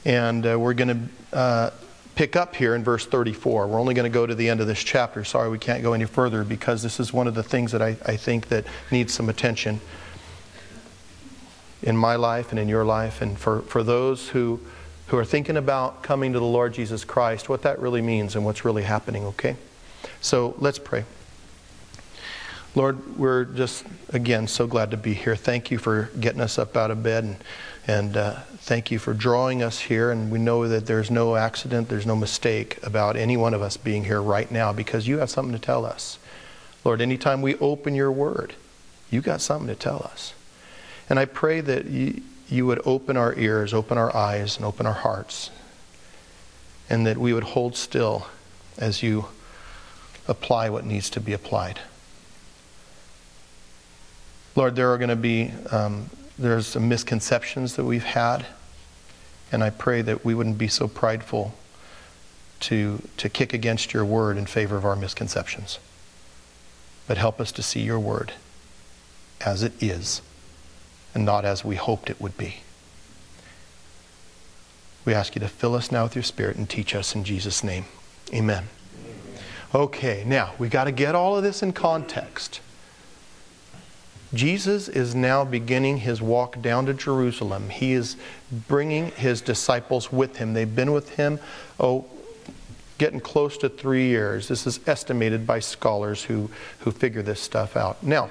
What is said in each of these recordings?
And we're going to pick up here in verse 34. We're only going to go to the end of this chapter. Sorry, we can't go any further because this is one of the things that I think that needs some attention in my life and in your life, and for those who are thinking about coming to the Lord Jesus Christ, what that really means and what's really happening, okay? So let's pray. Lord, we're just, again, so glad to be here. Thank you for getting us up out of bed, and thank you for drawing us here. And we know that there's no accident, there's no mistake about any one of us being here right now because you have something to tell us. Lord, anytime we open your word, you got something to tell us. And I pray that you would open our ears, open our eyes, and open our hearts, and that we would hold still as you apply what needs to be applied. Lord, there are going to be, there's some misconceptions that we've had, and I pray that we wouldn't be so prideful to kick against your word in favor of our misconceptions. But help us to see your word as it is, and not as we hoped it would be. We ask you to fill us now with your Spirit and teach us in Jesus' name. Amen. Okay, now we got to get all of this in context. Jesus is now beginning his walk down to Jerusalem. He is bringing his disciples with him. They've been with him, getting close to 3 years. This is estimated by scholars who figure this stuff out. Now,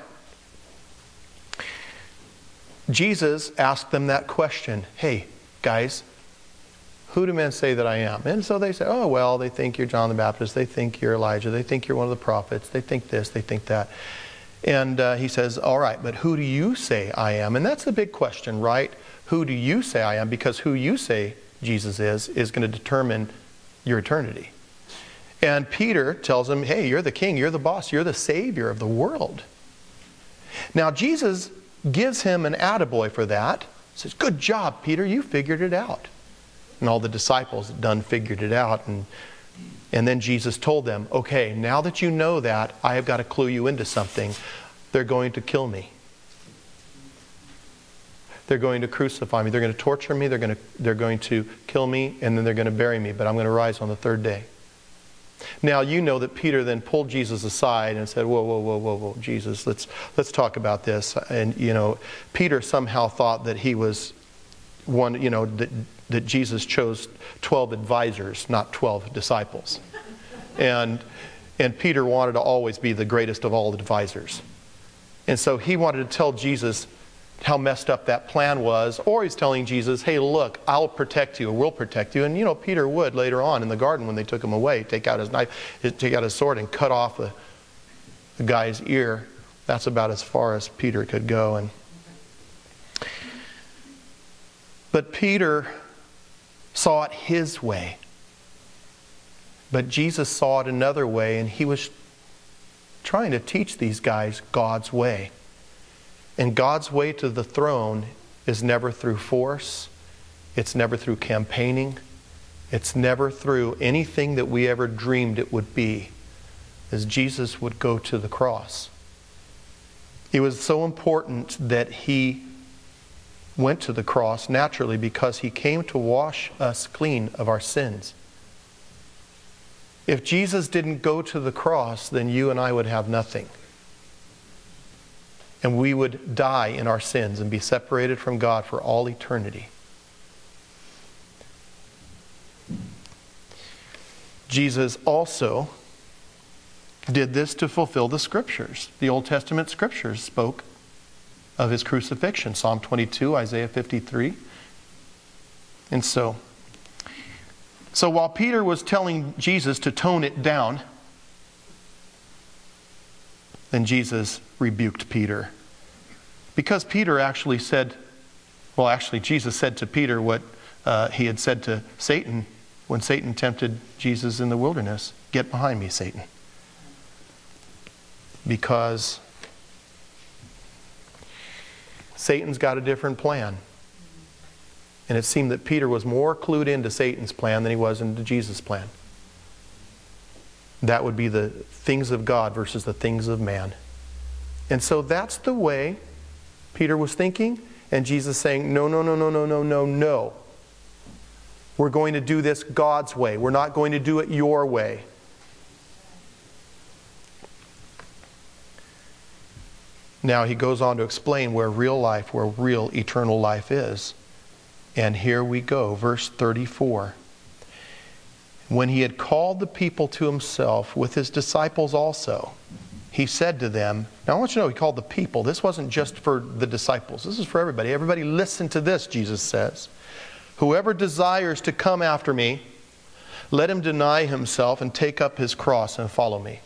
Jesus asked them that question. Hey, guys, who do men say that I am? And so they say, oh, well, they think you're John the Baptist. They think you're Elijah. They think you're one of the prophets. They think this. They think that. And he says, all right, but who do you say I am? And that's the big question, right? Who do you say I am? Because who you say Jesus is going to determine your eternity. And Peter tells him, hey, you're the king. You're the boss. You're the savior of the world. Now, Jesus gives him an attaboy for that. Says, good job, Peter, you figured it out. And all the disciples done figured it out. And then Jesus told them, okay, now that you know that, I have got to clue you into something. They're going to kill me. They're going to crucify me. They're going to torture me. They're going to kill me, and then they're going to bury me. But I'm going to rise on the third day. Now, you know that Peter then pulled Jesus aside and said, whoa, Jesus, let's talk about this. And, Peter somehow thought that he was one, that Jesus chose 12 advisors, not 12 disciples. And Peter wanted to always be the greatest of all the advisors. And so he wanted to tell Jesus how messed up that plan was, or he's telling Jesus, hey, look, I'll protect you, or we'll protect you. And Peter would later on in the garden when they took him away, take out his knife, take out his sword and cut off the guy's ear. That's about as far as Peter could go. But Peter saw it his way. But Jesus saw it another way, and he was trying to teach these guys God's way. And God's way to the throne is never through force. It's never through campaigning. It's never through anything that we ever dreamed it would be, as Jesus would go to the cross. It was so important that he went to the cross naturally because he came to wash us clean of our sins. If Jesus didn't go to the cross, then you and I would have nothing. And we would die in our sins and be separated from God for all eternity. Jesus also did this to fulfill the Scriptures. The Old Testament Scriptures spoke of his crucifixion. Psalm 22, Isaiah 53. And so while Peter was telling Jesus to tone it down, then Jesus rebuked Peter. Because Peter actually said, Jesus said to Peter what he had said to Satan when Satan tempted Jesus in the wilderness. Get behind me, Satan. Because Satan's got a different plan. And it seemed that Peter was more clued into Satan's plan than he was into Jesus' plan. That would be the things of God versus the things of man. And so that's the way Peter was thinking. And Jesus saying, no. We're going to do this God's way. We're not going to do it your way. Now he goes on to explain where real life, where real eternal life is. And here we go, verse 34. When he had called the people to himself with his disciples also, he said to them, now I want you to know he called the people. This wasn't just for the disciples. This is for everybody. Everybody listen to this, Jesus says. Whoever desires to come after me, let him deny himself and take up his cross and follow me.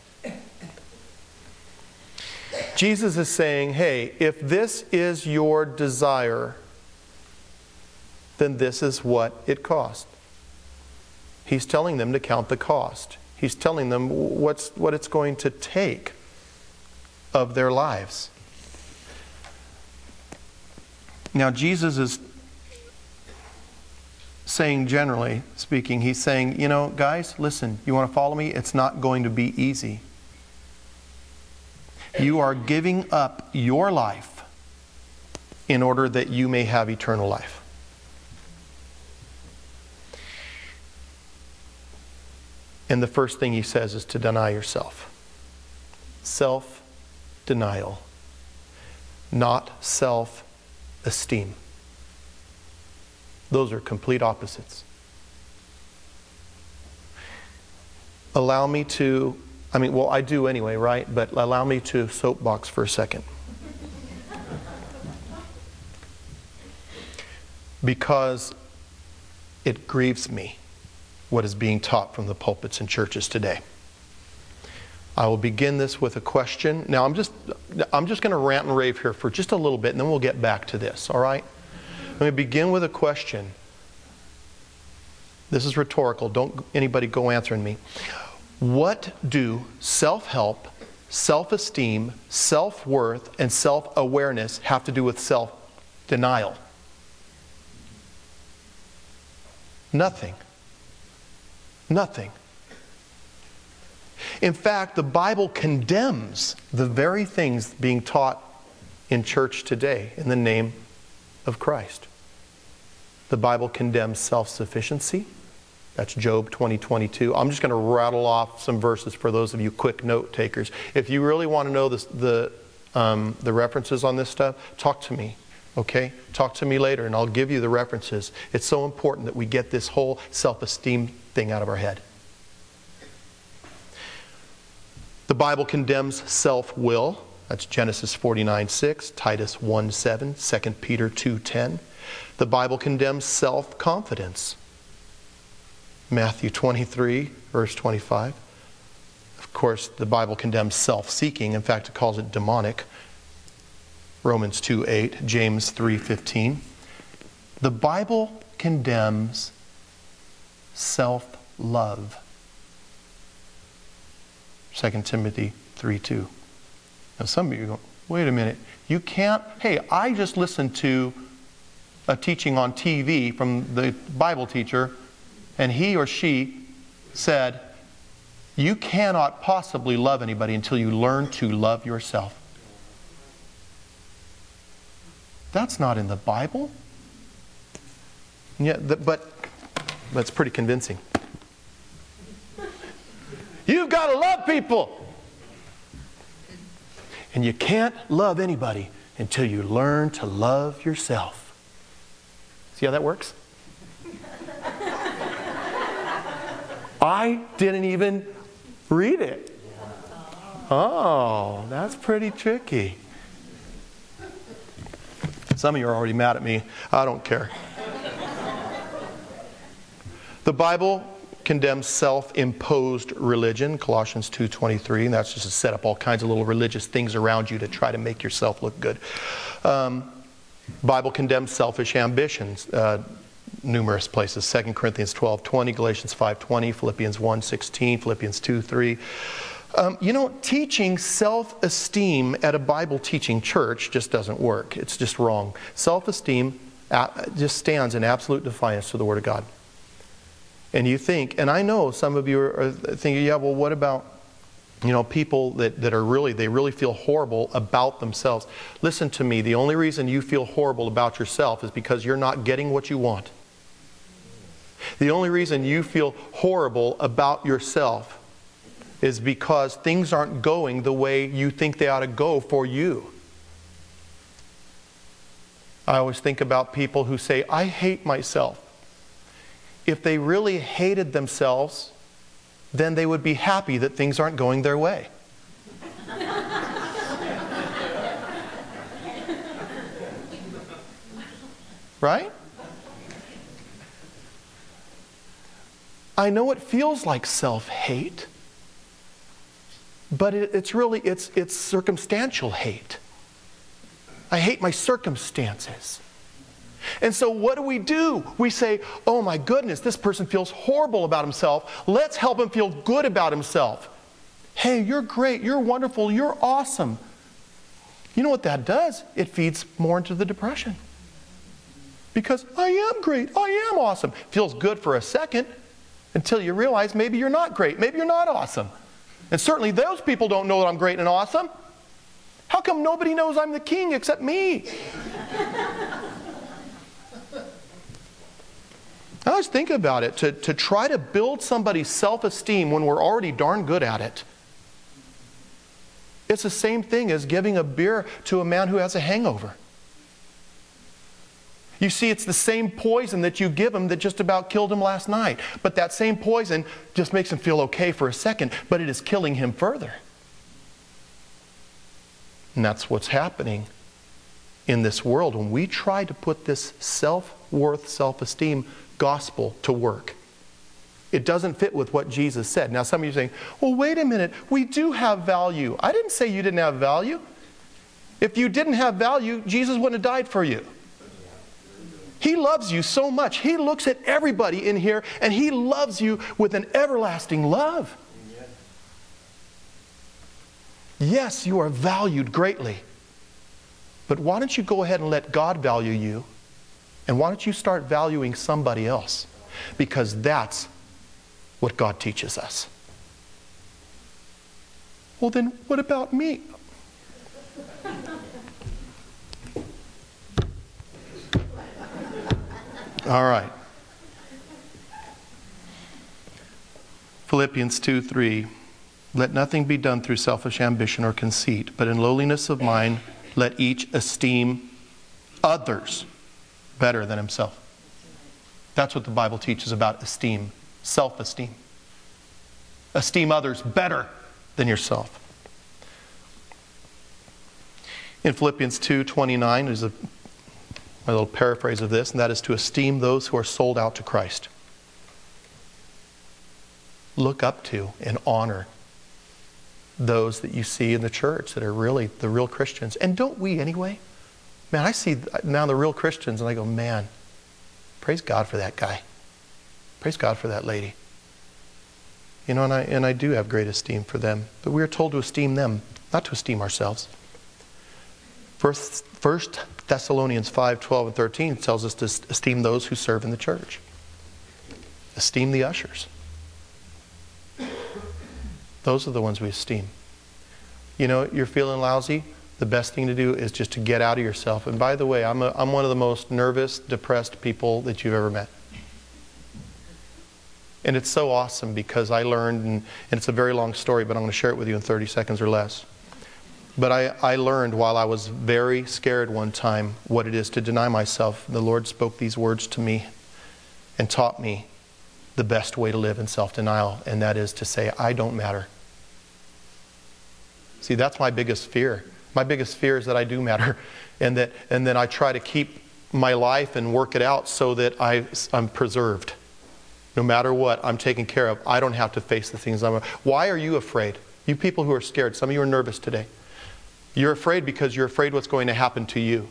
Jesus is saying, hey, if this is your desire, then this is what it cost. He's telling them to count the cost. He's telling them what it's going to take of their lives. Now, Jesus is saying, generally speaking, he's saying, you know, guys, listen, you want to follow me? It's not going to be easy. You are giving up your life in order that you may have eternal life. And the first thing he says is to deny yourself. Self-denial, not self-esteem. Those are complete opposites. Allow me to, I do anyway, right? But allow me to soapbox for a second. Because it grieves me what is being taught from the pulpits and churches today. I will begin this with a question. Now, I'm just going to rant and rave here for just a little bit, and then we'll get back to this, all right? Let me begin with a question. This is rhetorical. Don't anybody go answering me. What do self-help, self-esteem, self-worth, and self-awareness have to do with self-denial? Nothing. Nothing. In fact, the Bible condemns the very things being taught in church today in the name of Christ. The Bible condemns self-sufficiency. That's Job 20:22. I'm just going to rattle off some verses for those of you quick note takers. If you really want to know the references on this stuff, talk to me. Okay? Talk to me later and I'll give you the references. It's so important that we get this whole self-esteem thing out of our head. The Bible condemns self-will. That's Genesis 49:6, Titus 1:7, 2 Peter 2:10. The Bible condemns self-confidence. Matthew 23, verse 25. Of course, the Bible condemns self-seeking. In fact, it calls it demonic. Romans 2:8, James 3:15. The Bible condemns self-love. 2 Timothy 3:2. Now some of you go, wait a minute. You can't, hey, I just listened to a teaching on TV from the Bible teacher, and he or she said, you cannot possibly love anybody until you learn to love yourself. That's not in the Bible. Yeah, but that's pretty convincing. You've got to love people. And you can't love anybody until you learn to love yourself. See how that works? I didn't even read it. Oh, that's pretty tricky. Some of you are already mad at me. I don't care. The Bible condemns self-imposed religion, Colossians 2:23, and that's just to set up all kinds of little religious things around you to try to make yourself look good. Bible condemns selfish ambitions, numerous places. 2 Corinthians 12:20, Galatians 5:20, Philippians 1:16, Philippians 2:3. Teaching self-esteem at a Bible teaching church just doesn't work. It's just wrong. Self-esteem just stands in absolute defiance to the Word of God. And you think, and I know some of you are thinking, yeah, well, what about, people that are really feel horrible about themselves. Listen to me. The only reason you feel horrible about yourself is because you're not getting what you want. The only reason you feel horrible about yourself is because things aren't going the way you think they ought to go for you. I always think about people who say, I hate myself. If they really hated themselves, then they would be happy that things aren't going their way. Right? I know it feels like self-hate, but it's circumstantial hate. I hate my circumstances. And so what do? We say, oh my goodness, this person feels horrible about himself. Let's help him feel good about himself. Hey, you're great, you're wonderful, you're awesome. You know what that does? It feeds more into the depression. Because I am great, I am awesome. Feels good for a second until you realize maybe you're not great, maybe you're not awesome. And certainly those people don't know that I'm great and awesome. How come nobody knows I'm the king except me? I always think about it, to try to build somebody's self-esteem when we're already darn good at it. It's the same thing as giving a beer to a man who has a hangover. You see, it's the same poison that you give him that just about killed him last night. But that same poison just makes him feel okay for a second, but it is killing him further. And that's what's happening in this world when we try to put this self-worth, self-esteem gospel to work. It doesn't fit with what Jesus said. Now some of you are saying, well, wait a minute, we do have value. I didn't say you didn't have value. If you didn't have value, Jesus wouldn't have died for you. He loves you so much. He looks at everybody in here and He loves you with an everlasting love. Yes, you are valued greatly. But why don't you go ahead and let God value you? And why don't you start valuing somebody else? Because that's what God teaches us. Well, then what about me? All right. Philippians 2:3. Let nothing be done through selfish ambition or conceit, but in lowliness of mind, let each esteem others better than himself. That's what the Bible teaches about esteem, self-esteem. Esteem others better than yourself. In Philippians 2:29, there's my little paraphrase of this, and that is to esteem those who are sold out to Christ. Look up to and honor those that you see in the church that are really the real Christians. And don't we anyway? Man, I see now the real Christians and I go, man, praise God for that guy. Praise God for that lady. You know, and I do have great esteem for them. But we are told to esteem them, not to esteem ourselves. First Thessalonians 5:12 and 13 tells us to esteem those who serve in the church. Esteem the ushers. Those are the ones we esteem. You know, you're feeling lousy, the best thing to do is just to get out of yourself. And by the way, I'm one of the most nervous, depressed people that you've ever met. And it's so awesome because I learned, and it's a very long story, but I'm going to share it with you in 30 seconds or less. But I learned while I was very scared one time what it is to deny myself. The Lord spoke these words to me and taught me the best way to live in self-denial, and that is to say, I don't matter. See, that's my biggest fear. My biggest fear is that I do matter, and then I try to keep my life and work it out so that I'm preserved. No matter what, I'm taken care of. I don't have to face the things Why are you afraid? You people who are scared, some of you are nervous today. You're afraid because you're afraid what's going to happen to you.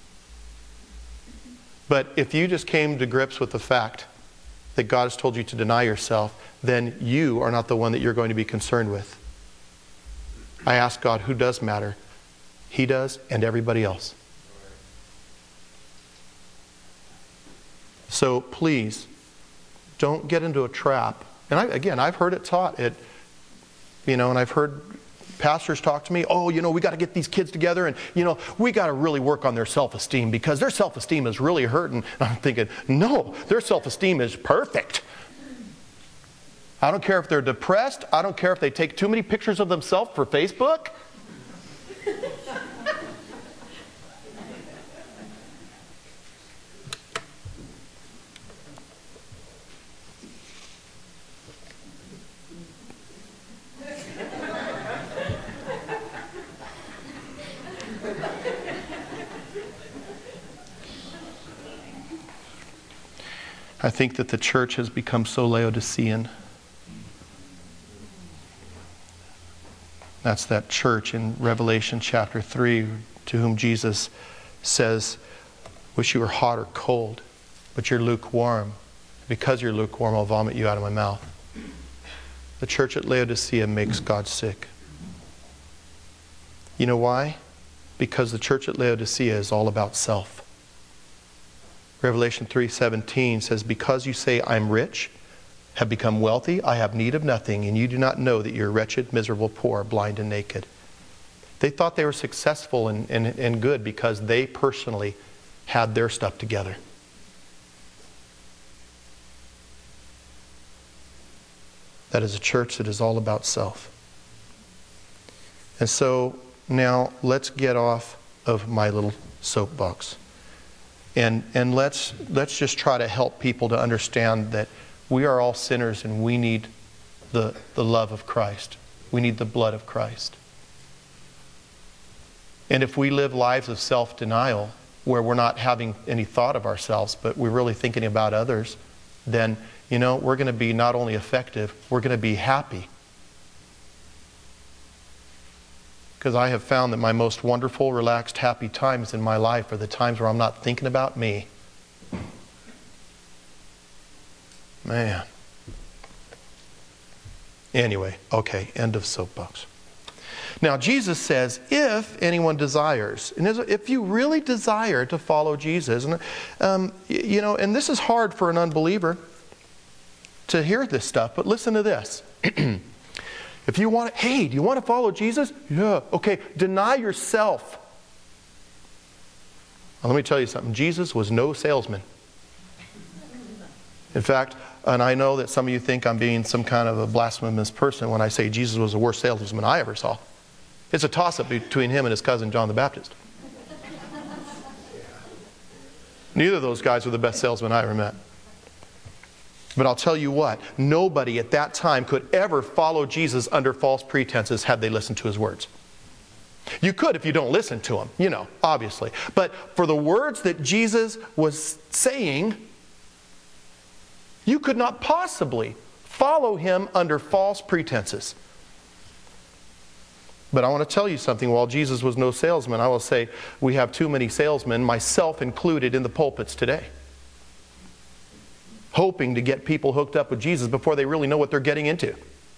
But if you just came to grips with the fact that God has told you to deny yourself, then you are not the one that you're going to be concerned with. I ask God, who does matter? He does, and everybody else. So please, don't get into a trap. And I've heard it taught. And I've heard Pastors talk to me, oh, we got to get these kids together and, we got to really work on their self-esteem because their self-esteem is really hurting. And I'm thinking, no, their self-esteem is perfect. I don't care if they're depressed. I don't care if they take too many pictures of themselves for Facebook. I think that the church has become so Laodicean. That's that church in Revelation chapter 3 to whom Jesus says, wish you were hot or cold, but you're lukewarm. Because you're lukewarm, I'll vomit you out of my mouth. The church at Laodicea makes God sick. You know why? Because the church at Laodicea is all about self. Revelation 3:17 says, because you say, I'm rich, have become wealthy, I have need of nothing, and you do not know that you're wretched, miserable, poor, blind, and naked. They thought they were successful and good because they personally had their stuff together. That is a church that is all about self. And so now let's get off of my little soapbox. And let's just try to help people to understand that we are all sinners and we need the love of Christ. We need the blood of Christ. And if we live lives of self-denial, where we're not having any thought of ourselves, but we're really thinking about others, then, we're going to be not only effective, we're going to be happy. Because I have found that my most wonderful, relaxed, happy times in my life are the times where I'm not thinking about me. Man. Anyway, okay, end of soapbox. Now, Jesus says, if anyone desires, and if you really desire to follow Jesus, and this is hard for an unbeliever to hear this stuff, but listen to this. If you want, hey, do you want to follow Jesus? Yeah, okay, deny yourself. Now, let me tell you something. Jesus was no salesman. In fact, and I know that some of you think I'm being some kind of a blasphemous person when I say Jesus was the worst salesman I ever saw. It's a toss-up between him and his cousin John the Baptist. Neither of those guys were the best salesmen I ever met. But I'll tell you what, nobody at that time could ever follow Jesus under false pretenses had they listened to his words. You could if you don't listen to him, obviously. But for the words that Jesus was saying, you could not possibly follow him under false pretenses. But I want to tell you something. While Jesus was no salesman, I will say we have too many salesmen, myself included, in the pulpits today, hoping to get people hooked up with Jesus before they really know what they're getting into.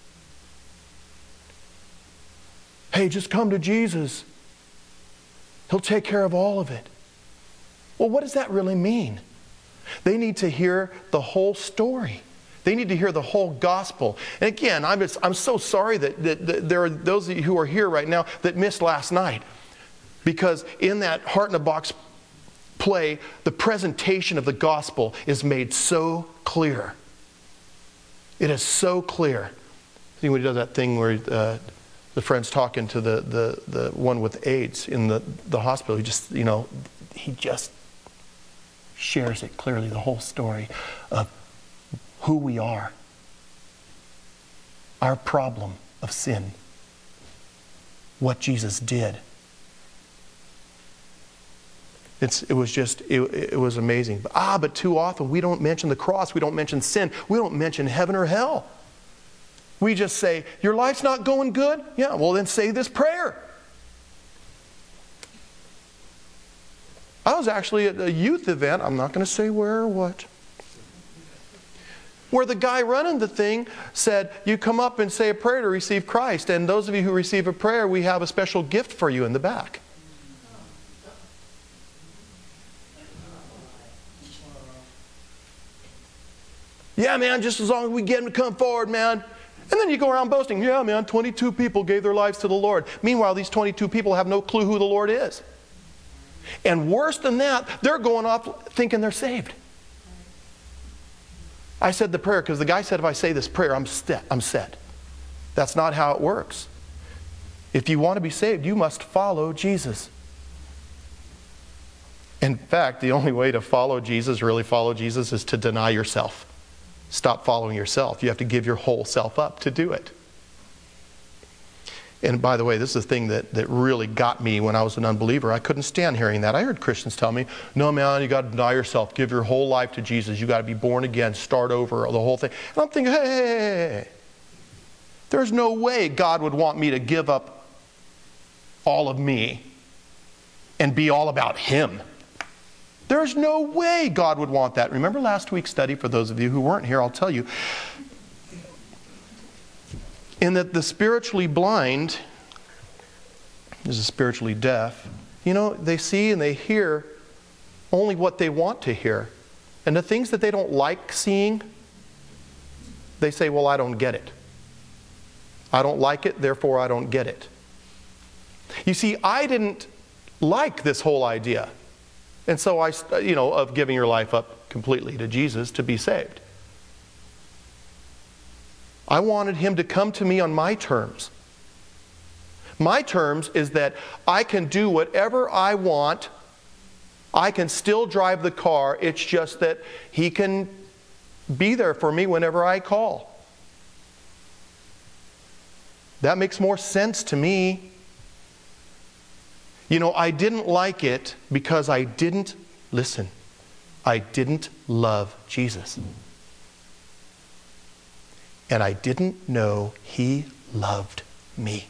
Hey, just come to Jesus. He'll take care of all of it. Well, what does that really mean? They need to hear the whole story. They need to hear the whole gospel. And again, I'm so sorry that there are those of you who are here right now that missed last night. Because in that Heart in a Box play, the presentation of the gospel is made so clear. It is so clear. See, when he does that thing where the friend's talking to the one with AIDS in the hospital, he just shares it clearly, the whole story of who we are, our problem of sin, what Jesus did. It was amazing. But too often we don't mention the cross, we don't mention sin, we don't mention heaven or hell. We just say, your life's not going good? Yeah, well then say this prayer. I was actually at a youth event, I'm not going to say where or what, where the guy running the thing said, you come up and say a prayer to receive Christ, and those of you who receive a prayer, we have a special gift for you in the back. Yeah, man, just as long as we get him to come forward, man. And then you go around boasting, yeah, man, 22 people gave their lives to the Lord. Meanwhile, these 22 people have no clue who the Lord is. And worse than that, they're going off thinking they're saved. I said the prayer because the guy said if I say this prayer, I'm set. That's not how it works. If you want to be saved, you must follow Jesus. In fact, the only way to follow Jesus, really follow Jesus, is to deny yourself. Stop following yourself. You have to give your whole self up to do it. And by the way, this is the thing that really got me when I was an unbeliever. I couldn't stand hearing that. I heard Christians tell me, no, man, you got to deny yourself. Give your whole life to Jesus. You got to be born again. Start over, the whole thing. And I'm thinking, hey. There's no way God would want me to give up all of me and be all about Him. There's no way God would want that. Remember last week's study, for those of you who weren't here, I'll tell you. In that the spiritually blind is the spiritually deaf. You know, they see and they hear only what they want to hear. And the things that they don't like seeing, they say, well, I don't get it. I don't like it, therefore I don't get it. You see, I didn't like this whole idea. And so of giving your life up completely to Jesus to be saved. I wanted Him to come to me on my terms. My terms is that I can do whatever I want. I can still drive the car. It's just that He can be there for me whenever I call. That makes more sense to me. You know, I didn't like it because I didn't love Jesus. And I didn't know He loved me.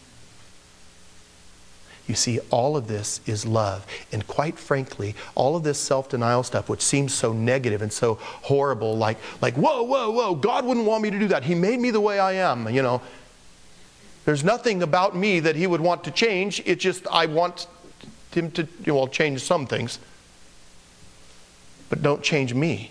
You see, all of this is love. And quite frankly, all of this self-denial stuff, which seems so negative and so horrible, like whoa, God wouldn't want me to do that. He made me the way I am, you know. There's nothing about me that He would want to change. It's just I want Him to, change some things. But don't change me.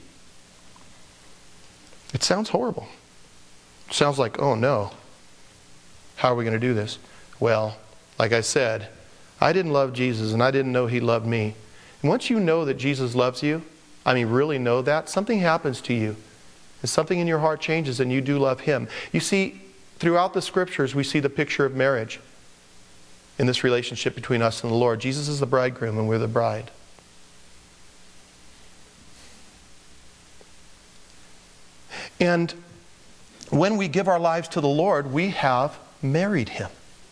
It sounds horrible. It sounds like, oh no, how are we going to do this? Well, like I said, I didn't love Jesus and I didn't know He loved me. And once you know that Jesus loves you, really know that, something happens to you. And something in your heart changes and you do love Him. You see, throughout the Scriptures, we see the picture of marriage in this relationship between us and the Lord. Jesus is the bridegroom and we're the bride. And when we give our lives to the Lord, we have married Him.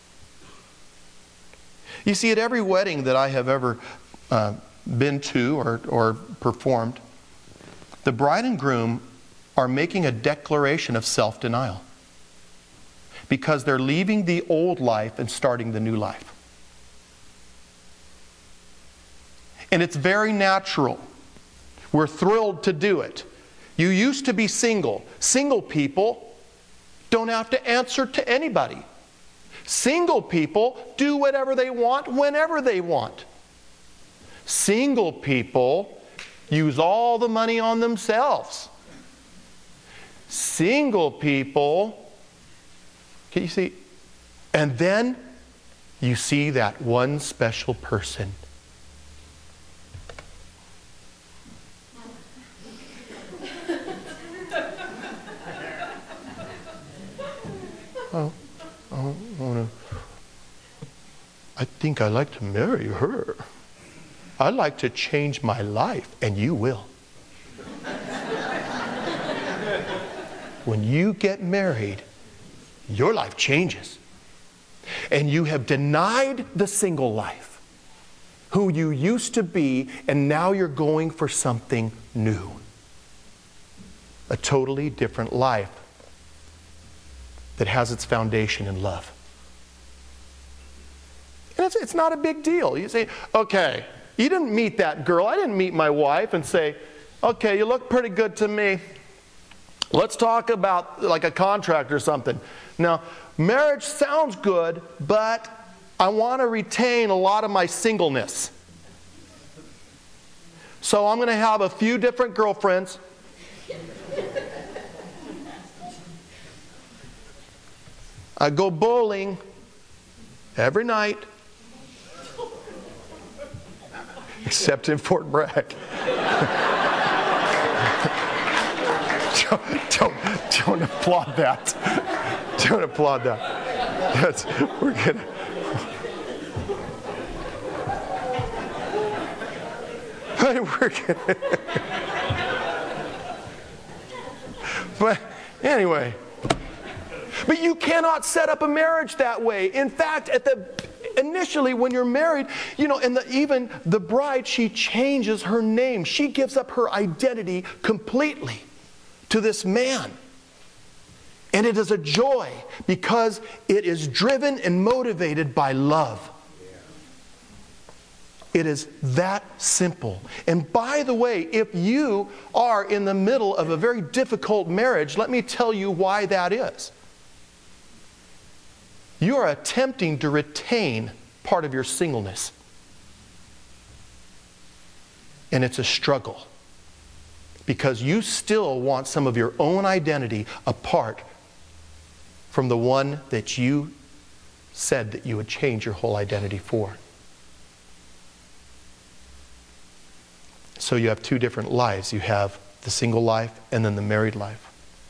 You see, at every wedding that I have ever been to or performed, the bride and groom are making a declaration of self-denial. Because they're leaving the old life and starting the new life. And it's very natural. We're thrilled to do it. You used to be single. Single people don't have to answer to anybody. Single people do whatever they want, whenever they want. Single people use all the money on themselves. Single people... Can you see? And then you see that one special person. I think I'd like to marry her. I'd like to change my life, and you will. When you get married, your life changes. And you have denied the single life, who you used to be, and now you're going for something new. A totally different life that has its foundation in love. And it's not a big deal. You say, okay, you didn't meet that girl. I didn't meet my wife and say, okay, you look pretty good to me. Let's talk about like a contract or something. Now, marriage sounds good, but I want to retain a lot of my singleness. So I'm going to have a few different girlfriends. I go bowling every night. Except in Fort Bragg. Don't applaud that. Don't applaud that. We're gonna. But anyway. But you cannot set up a marriage that way. In fact, initially when you're married, and even the bride, she changes her name. She gives up her identity completely to this man. And it is a joy because it is driven and motivated by love. It is that simple. And by the way, if you are in the middle of a very difficult marriage, let me tell you why that is. You are attempting to retain part of your singleness. And it's a struggle. Because you still want some of your own identity apart from the one that you said that you would change your whole identity for. So you have two different lives. You have the single life and then the married life.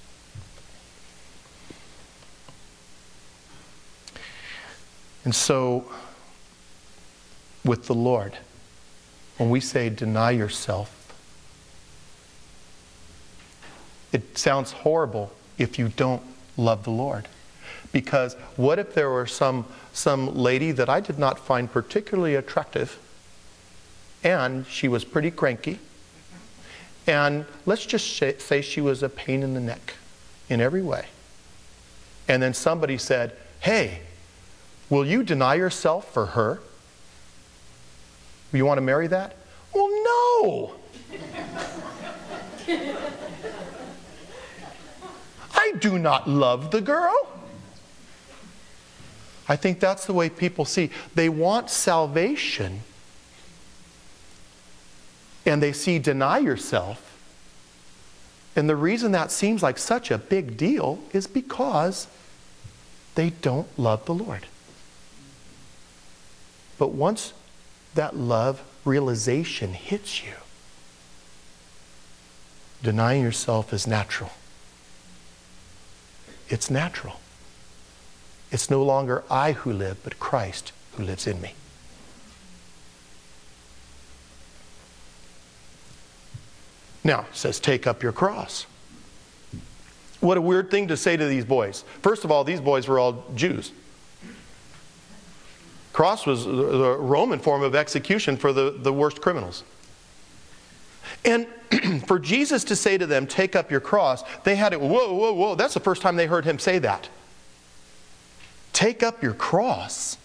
And so, with the Lord, when we say deny yourself, it sounds horrible if you don't love the Lord. Because what if there were some lady that I did not find particularly attractive, and she was pretty cranky, and let's just say she was a pain in the neck in every way. And then somebody said, hey, will you deny yourself for her? You want to marry that? Well, no. I do not love the girl. I think that's the way people see. They want salvation. And they see deny yourself. And the reason that seems like such a big deal is because they don't love the Lord. But once that love realization hits you, denying yourself is natural. It's natural. It's no longer I who live, but Christ who lives in me. Now, it says, take up your cross. What a weird thing to say to these boys. First of all, these boys were all Jews. Cross was the Roman form of execution for the worst criminals. And for Jesus to say to them, take up your cross, they had it, whoa, whoa, whoa. That's the first time they heard him say that. Take up your cross.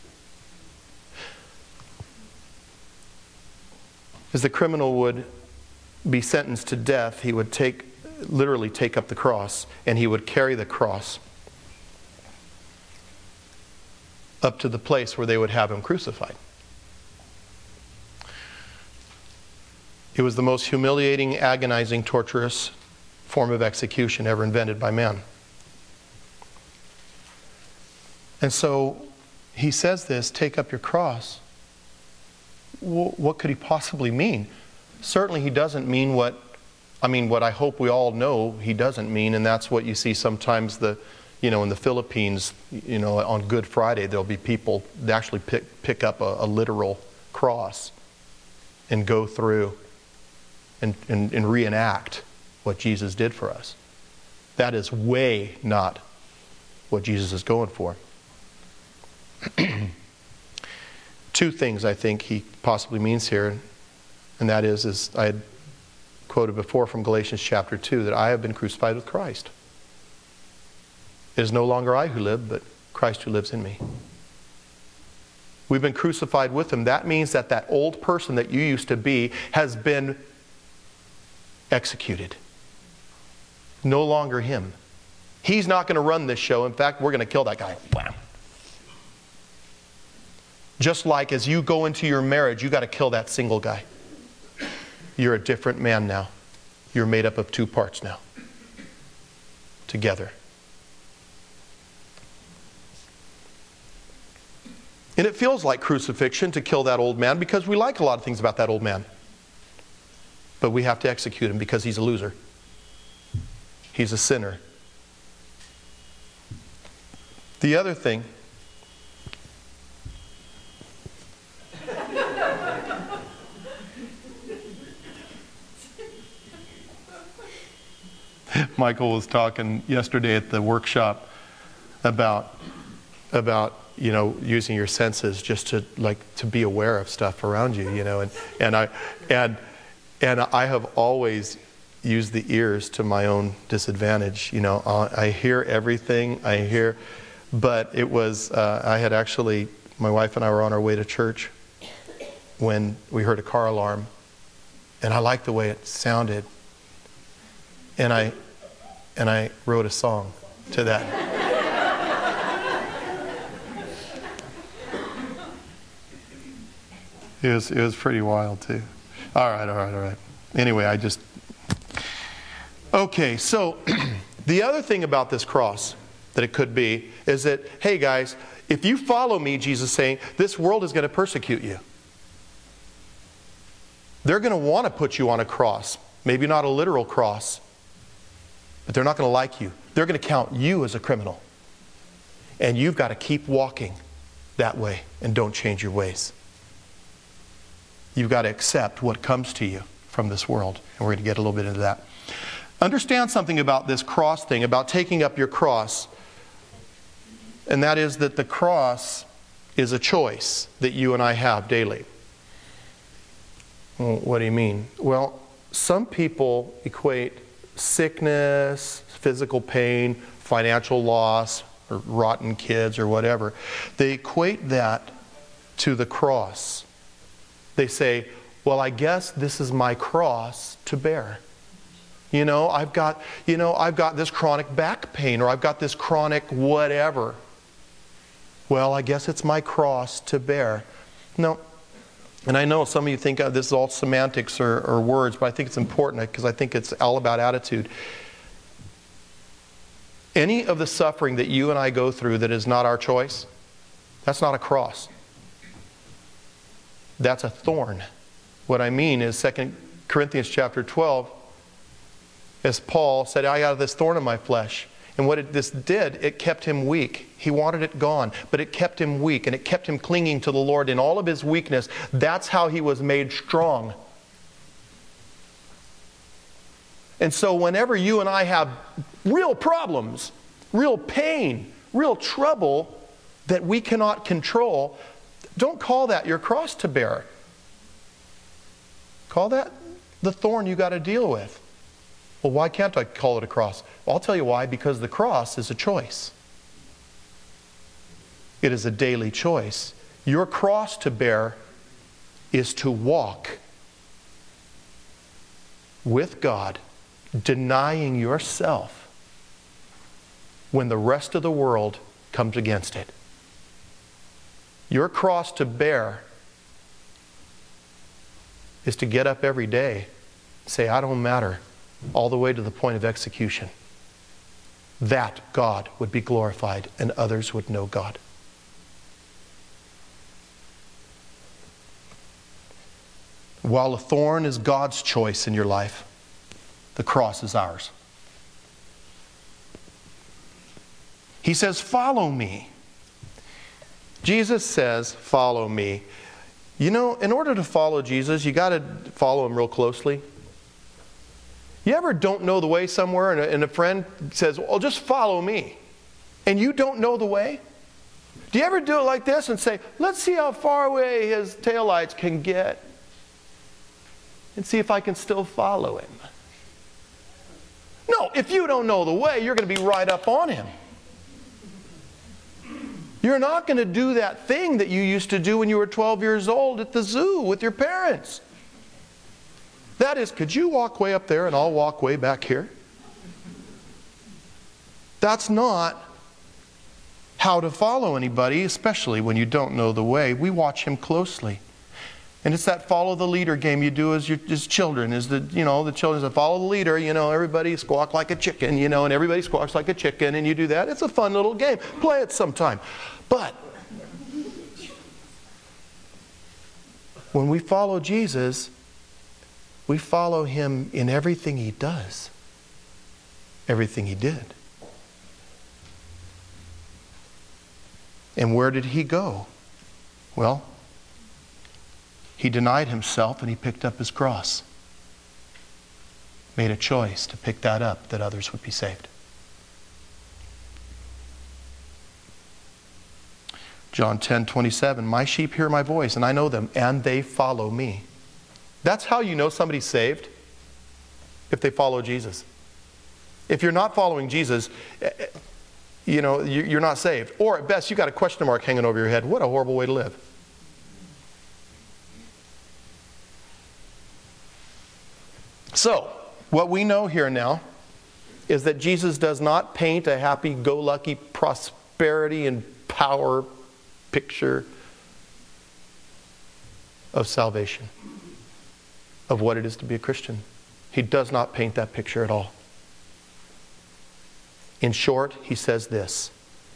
As the criminal would be sentenced to death, he would literally take up the cross, and he would carry the cross up to the place where they would have him crucified. It was the most humiliating, agonizing, torturous form of execution ever invented by man. And so he says this, take up your cross. What could he possibly mean? Certainly he doesn't mean what I hope we all know he doesn't mean, and that's what you see sometimes in the Philippines, on Good Friday, there'll be people that actually pick up a literal cross and go through and reenact what Jesus did for us. That is way not what Jesus is going for. Two things I think he possibly means here, and that is, as I had quoted before from Galatians chapter 2, that I have been crucified with Christ. It is no longer I who live, but Christ who lives in me. We've been crucified with him. That means that old person that you used to be has been executed. No longer him. He's not going to run this show. In fact, we're going to kill that guy. Wham. Just like as you go into your marriage, you got to kill that single guy. You're a different man now. You're made up of two parts now. Together. And it feels like crucifixion to kill that old man because we like a lot of things about that old man. But we have to execute him because he's a loser. He's a sinner. The other thing, Michael was talking yesterday at the workshop about using your senses just to be aware of stuff around you, and I have always used the ears to my own disadvantage. I hear everything. But it was my wife and I were on our way to church when we heard a car alarm, and I liked the way it sounded, and I wrote a song to that. It was pretty wild too. All right. Anyway, okay, so the other thing about this cross that it could be is that, hey guys, if you follow me, Jesus is saying, this world is going to persecute you. They're going to want to put you on a cross. Maybe not a literal cross, but they're not going to like you. They're going to count you as a criminal. And you've got to keep walking that way and don't change your ways. You've got to accept what comes to you from this world. And we're going to get a little bit into that. Understand something about this cross thing, about taking up your cross. And that is that the cross is a choice that you and I have daily. Well, what do you mean? Well, some people equate sickness, physical pain, financial loss, or rotten kids or whatever. They equate that to the cross. They say, well, I guess this is my cross to bear. I've got this chronic back pain, or I've got this chronic whatever. Well, I guess it's my cross to bear. No. And I know some of you think this is all semantics or words, but I think it's important because I think it's all about attitude. Any of the suffering that you and I go through that is not our choice, that's not a cross. That's a thorn. What I mean is 2 Corinthians chapter 12, as Paul said, I got this thorn in my flesh. And what this did, it kept him weak. He wanted it gone, but it kept him weak, and it kept him clinging to the Lord in all of his weakness. That's how he was made strong. And so whenever you and I have real problems, real pain, real trouble that we cannot control, don't call that your cross to bear. Call that the thorn you got to deal with. Well, why can't I call it a cross? Well, I'll tell you why. Because the cross is a choice. It is a daily choice. Your cross to bear is to walk with God, denying yourself when the rest of the world comes against it. Your cross to bear is to get up every day, say, I don't matter, all the way to the point of execution. That God would be glorified and others would know God. While a thorn is God's choice in your life, the cross is ours. He says, follow me. Jesus says, follow me. In order to follow Jesus, you got to follow him real closely. You ever don't know the way somewhere and a friend says, well, just follow me, and you don't know the way? Do you ever do it like this and say, let's see how far away his taillights can get and see if I can still follow him? No, if you don't know the way, you're going to be right up on him. You're not going to do that thing that you used to do when you were 12 years old at the zoo with your parents. That is, could you walk way up there and I'll walk way back here? That's not how to follow anybody, especially when you don't know the way. We watch him closely. And it's that follow the leader game you do as children. The children say, follow the leader, everybody squawk like a chicken, and everybody squawks like a chicken, and you do that. It's a fun little game. Play it sometime. But When we follow Jesus, we follow him in everything he does, everything he did. And where did he go? Well, he denied himself and he picked up his cross. Made a choice to pick that up that others would be saved. John 10:27, my sheep hear my voice and I know them and they follow me. That's how you know somebody's saved, if they follow Jesus. If you're not following Jesus, you're not saved. Or at best, you got a question mark hanging over your head. What a horrible way to live. So, what we know here now is that Jesus does not paint a happy-go-lucky prosperity and power picture of salvation, of what it is to be a Christian. He does not paint that picture at all. In short, he says this: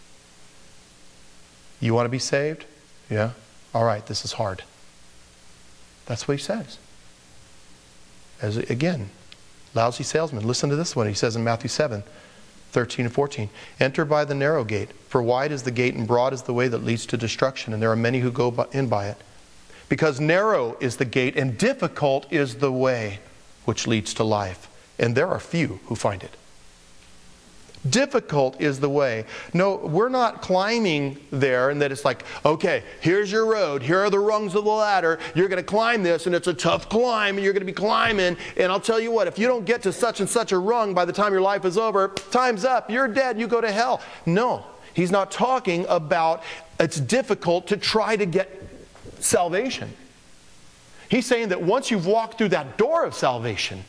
you want to be saved? Yeah? All right, this is hard. That's what he says. Again, lousy salesman. Listen to this one. He says in Matthew 7:13 and 14, enter by the narrow gate, for wide is the gate and broad is the way that leads to destruction, and there are many who go in by it. Because narrow is the gate and difficult is the way which leads to life, and there are few who find it. Difficult is the way. No, we're not climbing there and that it's like, okay, here's your road. Here are the rungs of the ladder. You're going to climb this and it's a tough climb and you're going to be climbing. And I'll tell you what, if you don't get to such and such a rung by the time your life is over, time's up. You're dead. You go to hell. No, he's not talking about it's difficult to try to get salvation. He's saying that once you've walked through that door of salvation,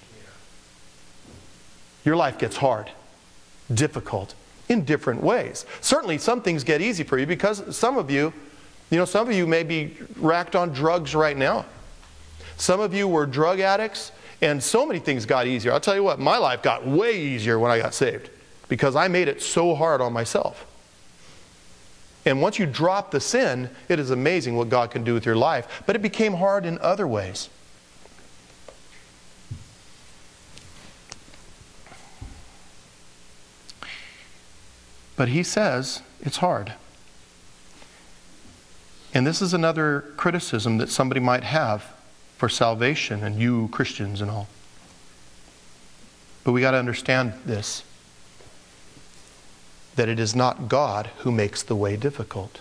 your life gets hard. Difficult in different ways. Certainly some things get easy for you because some of you may be racked on drugs right now. Some of you were drug addicts and so many things got easier. I'll tell you what, my life got way easier when I got saved because I made it so hard on myself. And once you drop the sin, it is amazing what God can do with your life. But it became hard in other ways. But he says it's hard. And this is another criticism that somebody might have for salvation and you Christians and all. But we got to understand this, that it is not God who makes the way difficult.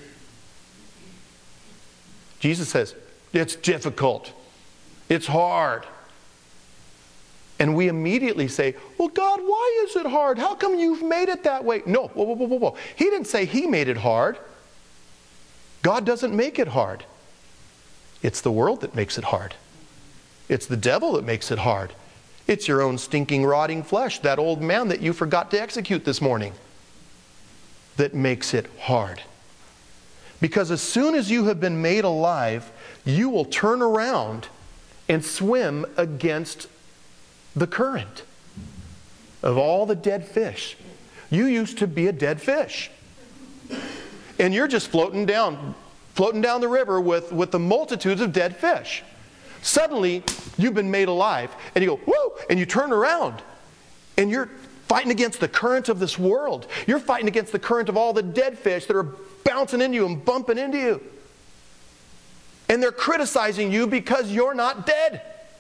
Jesus says, it's difficult. It's hard. And we immediately say, well, God, why is it hard? How come you've made it that way? No, whoa. He didn't say he made it hard. God doesn't make it hard. It's the world that makes it hard. It's the devil that makes it hard. It's your own stinking, rotting flesh, that old man that you forgot to execute this morning, that makes it hard. Because as soon as you have been made alive, you will turn around and swim against the current of all the dead fish. You used to be a dead fish. And you're just floating down the river with the multitudes of dead fish. Suddenly, you've been made alive, and you go, whoo, and you turn around, and you're fighting against the current of this world. You're fighting against the current of all the dead fish that are bouncing into you and bumping into you. And they're criticizing you because you're not dead.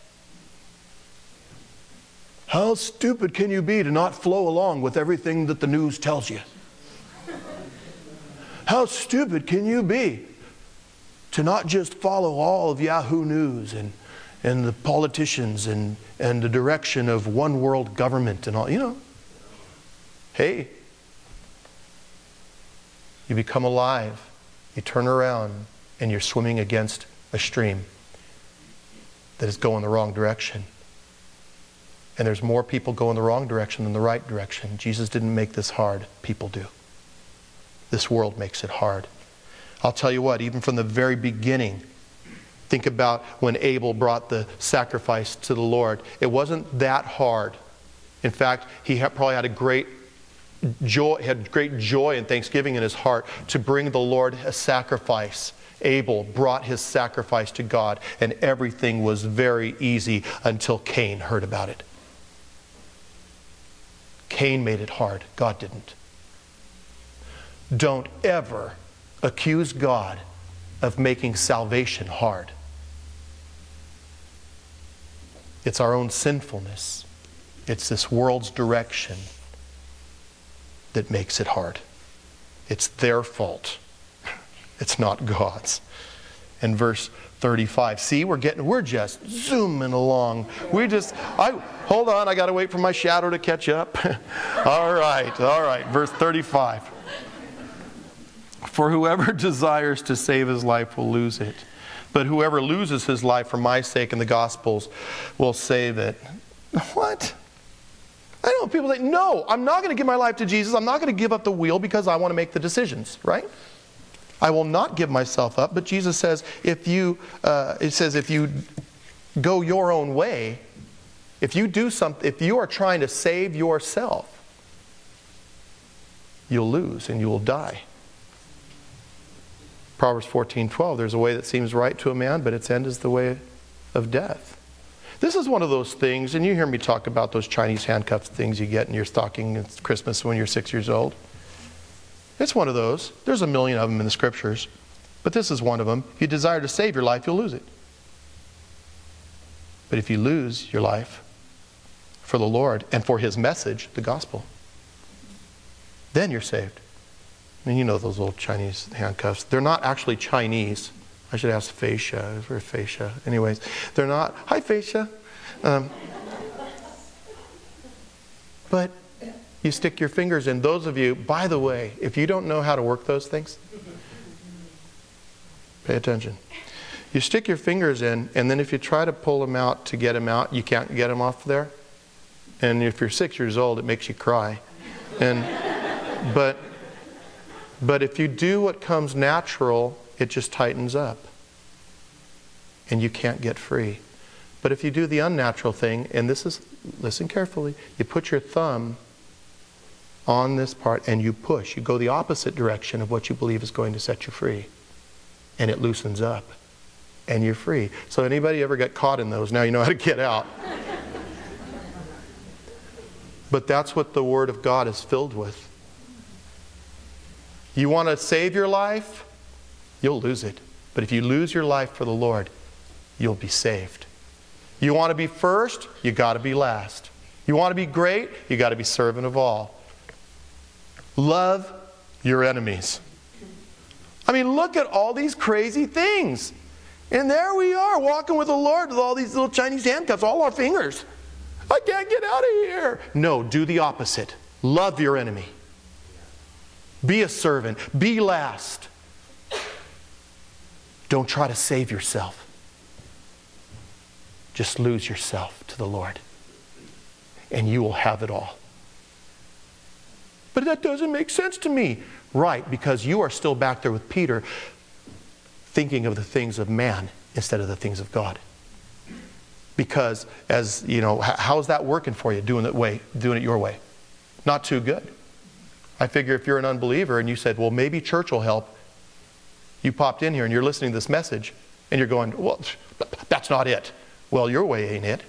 How stupid can you be to not flow along with everything that the news tells you? How stupid can you be to not just follow all of Yahoo News and the politicians and the direction of one world government and all, Hey, you become alive, you turn around, and you're swimming against a stream that is going the wrong direction. And there's more people going the wrong direction than the right direction. Jesus didn't make this hard. People do. This world makes it hard. I'll tell you what, even from the very beginning, think about when Abel brought the sacrifice to the Lord. It wasn't that hard. In fact, he probably had great joy and thanksgiving in his heart to bring the Lord a sacrifice. Abel brought his sacrifice to God, and everything was very easy until Cain heard about it. Cain made it hard. God didn't. Don't ever accuse God of making salvation hard. It's our own sinfulness. It's this world's direction that makes it hard. It's their fault. It's not God's. In verse 35, see, we're just zooming along. Hold on, I got to wait for my shadow to catch up. All right. Verse 35. For whoever desires to save his life will lose it. But whoever loses his life for my sake and the gospel's will save it. What? I know people say, no, I'm not going to give my life to Jesus. I'm not going to give up the wheel because I want to make the decisions, right? I will not give myself up. But Jesus says, if you go your own way, if you are trying to save yourself, you'll lose and you will die. Proverbs 14:12, there's a way that seems right to a man, but its end is the way of death. This is one of those things, and you hear me talk about those Chinese handcuffs things you get in your stocking at Christmas when you're 6 years old. It's one of those. There's a million of them in the scriptures. But this is one of them. If you desire to save your life, you'll lose it. But if you lose your life for the Lord and for His message, the gospel, then you're saved. I mean, you know those little Chinese handcuffs. They're not actually Chinese. I should ask Fascia. Where's Fascia? Anyways, they're not. Hi, Fascia. But you stick your fingers in. Those of you, by the way, if you don't know how to work those things, pay attention. You stick your fingers in, and then if you try to pull them out to get them out, you can't get them off there. And if you're 6 years old, it makes you cry. But if you do what comes natural, it just tightens up. And you can't get free. But if you do the unnatural thing, and listen carefully, you put your thumb on this part and you push. You go the opposite direction of what you believe is going to set you free. And it loosens up. And you're free. So anybody ever got caught in those, now you know how to get out. But that's what the Word of God is filled with. You want to save your life? You'll lose it. But if you lose your life for the Lord, you'll be saved. You want to be first? You got to be last. You want to be great? You got to be servant of all. Love your enemies. I mean, look at all these crazy things. And there we are, walking with the Lord with all these little Chinese handcuffs, all our fingers. I can't get out of here. No, do the opposite. Love your enemy. Be a servant. Be last. Don't try to save yourself. Just lose yourself to the Lord. And you will have it all. But that doesn't make sense to me. Right, because you are still back there with Peter thinking of the things of man instead of the things of God. Because, as you know, how's that working for you, doing it your way? Not too good. I figure if you're an unbeliever and you said, well, maybe church will help. You popped in here and you're listening to this message and you're going, well, that's not it. Well, your way ain't it.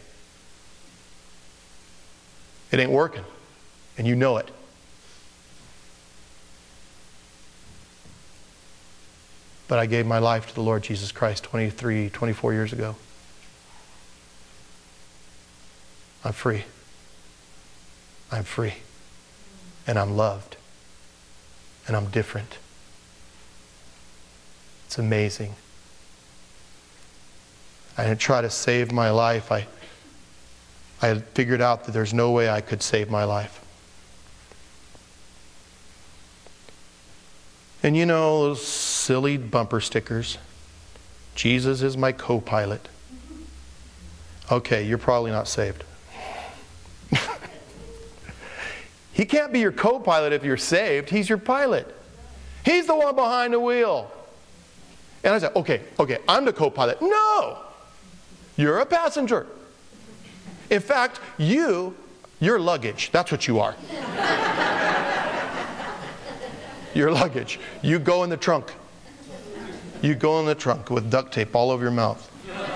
It ain't working. And you know it. But I gave my life to the Lord Jesus Christ 24 years ago. I'm free. I'm free. And I'm loved. And I'm different. It's amazing. I didn't try to save my life. I had figured out that there's no way I could save my life. And you know those silly bumper stickers. Jesus is my co-pilot. Okay, you're probably not saved. He can't be your co-pilot if you're saved. He's your pilot. He's the one behind the wheel. And I said, okay, I'm the co-pilot. No! You're a passenger. In fact, you're luggage. That's what you are. Your luggage. You go in the trunk. You go in the trunk with duct tape all over your mouth.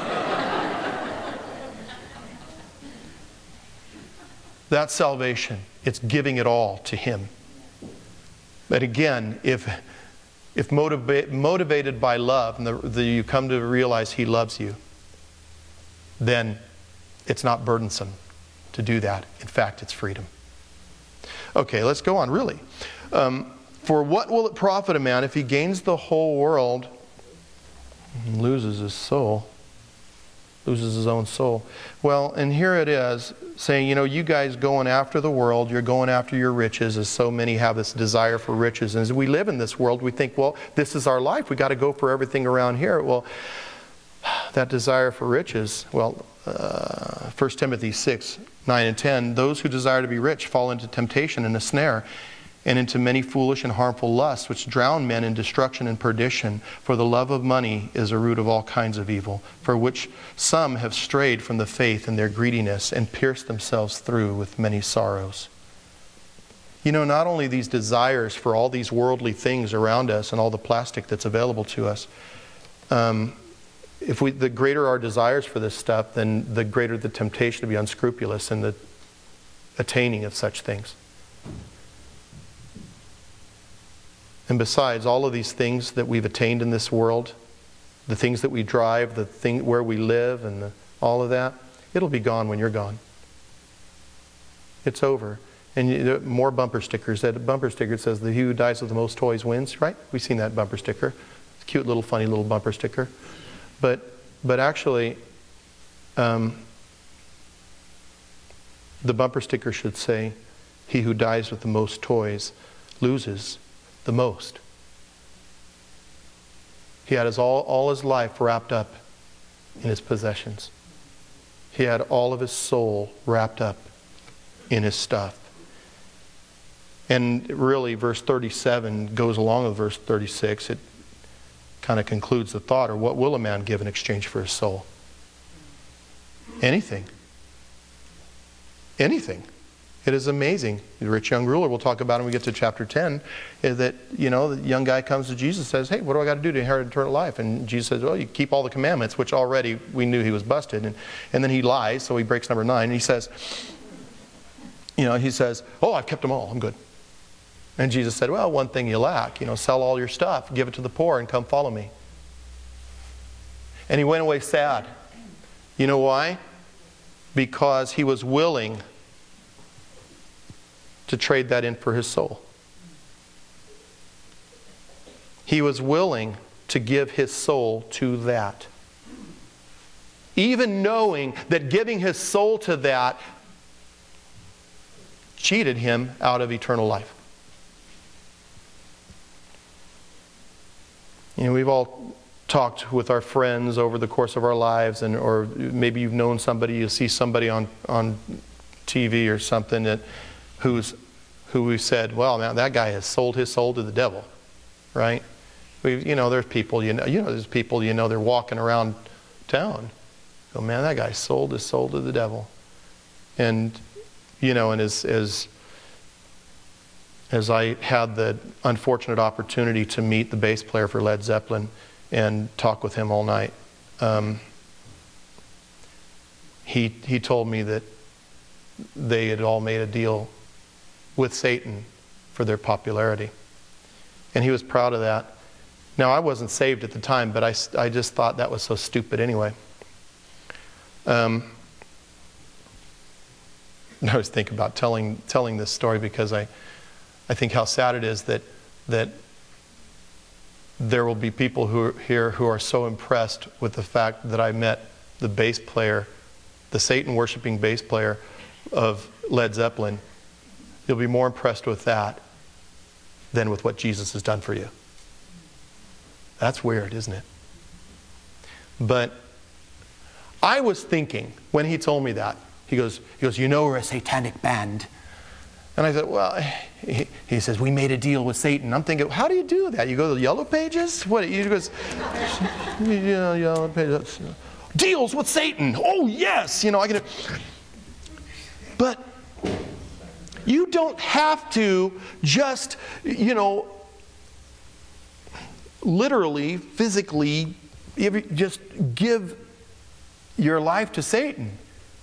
That's salvation. It's giving it all to Him. But again, if motivated by love, and you come to realize He loves you, then it's not burdensome to do that. In fact, it's freedom. Okay, let's go on, really. For what will it profit a man if he gains the whole world and loses his soul? Loses his own soul. Well, and here it is, saying, you guys going after the world, you're going after your riches, as so many have this desire for riches. And as we live in this world, we think, well, this is our life. We got to go for everything around here. Well, that desire for riches, 1 Timothy 6, 9 and 10, those who desire to be rich fall into temptation and a snare, and into many foolish and harmful lusts, which drown men in destruction and perdition. For the love of money is a root of all kinds of evil, for which some have strayed from the faith in their greediness and pierced themselves through with many sorrows. Not only these desires for all these worldly things around us and all the plastic that's available to us, the greater our desires for this stuff, then the greater the temptation to be unscrupulous in the attaining of such things. And besides, all of these things that we've attained in this world, the things that we drive, where we live, and all of that, it'll be gone when you're gone. It's over. And more bumper stickers. That bumper sticker says, "The he who dies with the most toys wins," right? We've seen that bumper sticker. It's a cute little funny little bumper sticker. But actually, the bumper sticker should say, "He who dies with the most toys loses the most." He had all his life wrapped up in his possessions. He had all of his soul wrapped up in his stuff. And really, verse 37 goes along with verse 36. It kind of concludes the thought, or what will a man give in exchange for his soul? Anything. Anything. It is amazing. The rich young ruler, we'll talk about when we get to chapter 10, is that, the young guy comes to Jesus and says, "Hey, what do I got to do to inherit eternal life?" And Jesus says, "Well, you keep all the commandments," which already we knew he was busted. And then he lies, so he breaks number 9. And he says, "Oh, I've kept them all. I'm good." And Jesus said, "Well, one thing you lack. Sell all your stuff, give it to the poor, and come follow me." And he went away sad. You know why? Because he was willing to trade that in for his soul. He was willing to give his soul to that. Even knowing that giving his soul to that cheated him out of eternal life. We've all talked with our friends over the course of our lives, or maybe you've known somebody, you see somebody on TV or something who we said, "Well, man, that guy has sold his soul to the devil," right? There's people they're walking around town. Oh man, that guy sold his soul to the devil. And as I had the unfortunate opportunity to meet the bass player for Led Zeppelin and talk with him all night, he told me that they had all made a deal with Satan for their popularity. And he was proud of that. Now, I wasn't saved at the time, but I just thought that was so stupid anyway. I was thinking about telling this story because I think how sad it is that there will be people who are so impressed with the fact that I met the bass player, the Satan-worshiping bass player of Led Zeppelin. You'll be more impressed with that than with what Jesus has done for you. That's weird, isn't it? But I was thinking, when he told me that, he goes, "We're a satanic band." And I said, "Well," he says, "we made a deal with Satan." I'm thinking, how do you do that? You go to the Yellow Pages? What? He goes, Yellow Pages. "Deals with Satan." Oh, yes. But you don't have to just, literally, physically, just give your life to Satan.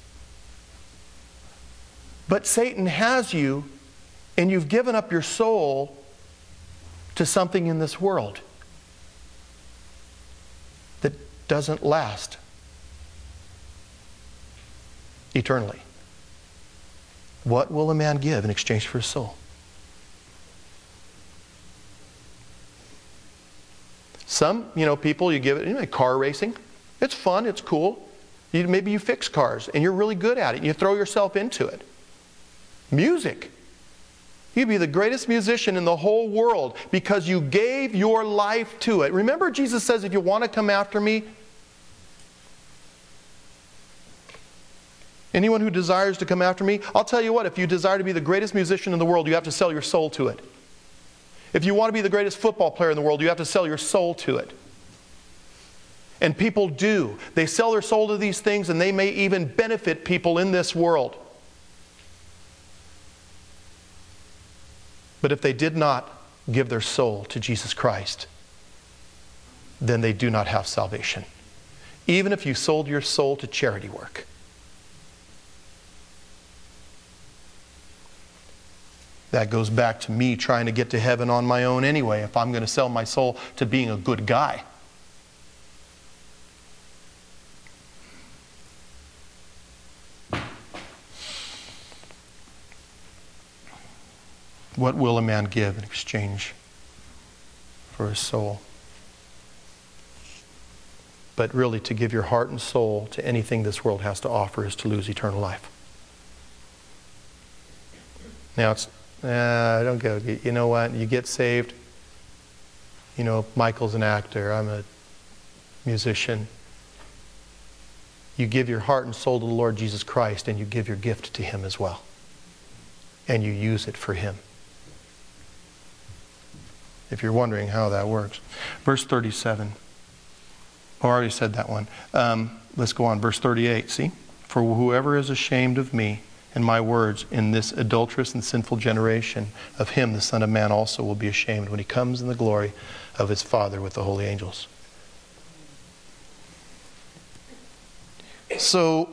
But Satan has you, and you've given up your soul to something in this world that doesn't last eternally. What will a man give in exchange for his soul? Some, people, you give it, car racing. It's fun, it's cool. Maybe you fix cars and you're really good at it. You throw yourself into it. Music. You'd be the greatest musician in the whole world because you gave your life to it. Remember, Jesus says, if you want to come after me, anyone who desires to come after me, I'll tell you what, if you desire to be the greatest musician in the world, you have to sell your soul to it. If you want to be the greatest football player in the world, you have to sell your soul to it. And people do. They sell their soul to these things, and they may even benefit people in this world. But if they did not give their soul to Jesus Christ, then they do not have salvation. Even if you sold your soul to charity work. That goes back to me trying to get to heaven on my own anyway, if I'm going to sell my soul to being a good guy. What will a man give in exchange for his soul? But really, to give your heart and soul to anything this world has to offer is to lose eternal life. Now, don't go. You know what? You get saved. Michael's an actor. I'm a musician. You give your heart and soul to the Lord Jesus Christ, and you give your gift to Him as well. And you use it for Him. If you're wondering how that works. Verse 37. I already said that one. Let's go on. Verse 38. See? For whoever is ashamed of me and my words in this adulterous and sinful generation, of him the Son of Man also will be ashamed when He comes in the glory of His Father with the holy angels. So,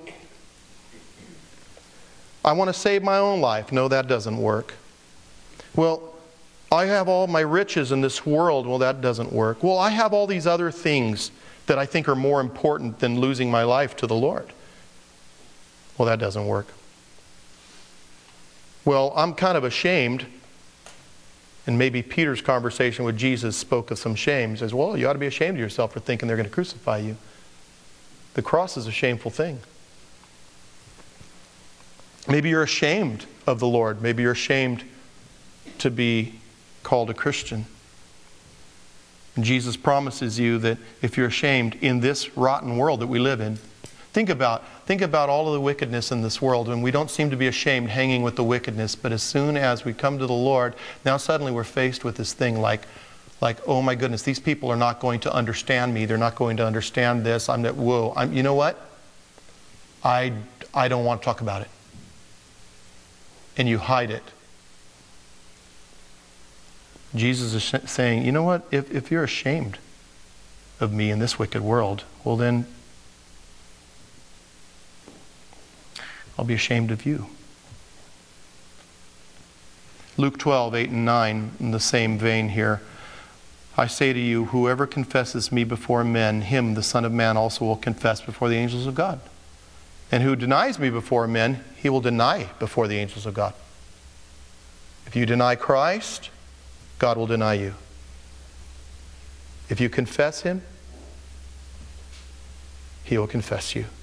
I want to save my own life. No, that doesn't work. Well, I have all my riches in this world. Well, that doesn't work. Well, I have all these other things that I think are more important than losing my life to the Lord. Well, that doesn't work. Well, I'm kind of ashamed. And maybe Peter's conversation with Jesus spoke of some shame. He says, well, you ought to be ashamed of yourself for thinking they're going to crucify you. The cross is a shameful thing. Maybe you're ashamed of the Lord. Maybe you're ashamed to be called a Christian. And Jesus promises you that if you're ashamed in this rotten world that we live in, think about all of the wickedness in this world, and we don't seem to be ashamed hanging with the wickedness, but as soon as we come to the Lord, now suddenly we're faced with this thing like, oh my goodness, these people are not going to understand me. They're not going to understand this. You know what? I don't want to talk about it. And you hide it. Jesus is saying, you know what? If you're ashamed of me in this wicked world, well then, I'll be ashamed of you. Luke 12, 8 and 9, in the same vein here. I say to you, whoever confesses me before men, him, the Son of Man, also will confess before the angels of God. And who denies me before men, he will deny before the angels of God. If you deny Christ, God will deny you. If you confess Him, He will confess you.